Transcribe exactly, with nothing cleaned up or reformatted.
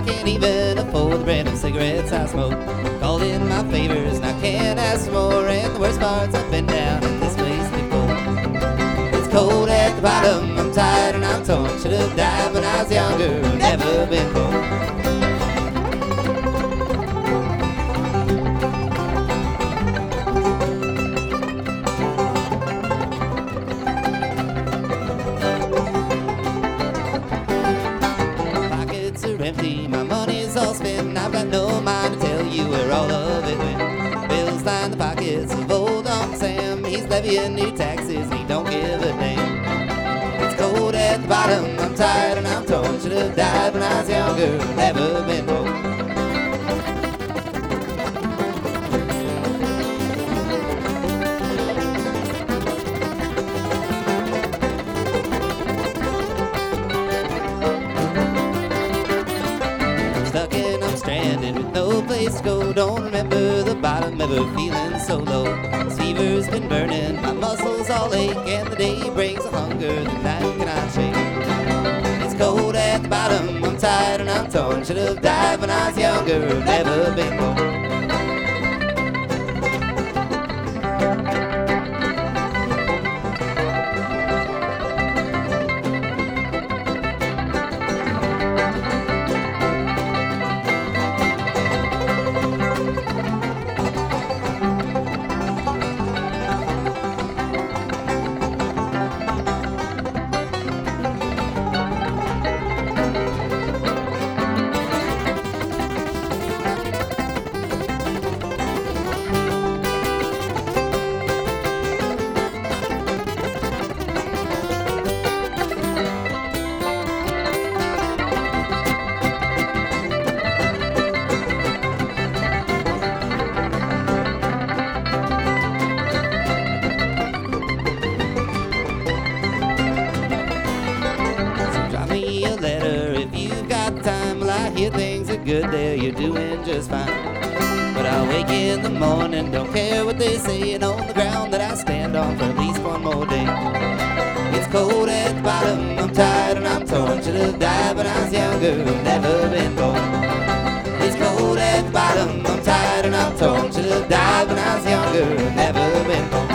can't even afford the brand of cigarettes I smoke. Called in my favors and I can't ask for more. And the worst part's I've been down in this place before. It's cold at the bottom, I'm tired and I'm torn. Should have died when I was younger, never been born. Empty, my money's all spent. I've got no mind to tell you where all of it went. Bills line the pockets of old Uncle Sam. He's levying new taxes and he don't give a damn. It's cold at the bottom, I'm tired and I'm torn. Should have died when I was younger, never been born. Stuck and I'm stranded with no place to go. Don't remember the bottom, ever feeling so low. This fever's been burning, my muscles all ache, and the day brings a hunger that night cannot shake. It's cold at the bottom, I'm tired and I'm torn. Should have died when I was younger, never been born. I hear things are good there, you're doing just fine. But I'll wake in the morning, don't care what they say, and on the ground that I stand on for at least one more day. It's cold at the bottom, I'm tired and I'm torn. Should have died when I was younger, never been born. It's cold at the bottom, I'm tired and I'm torn. Should have died when I was younger, never been born.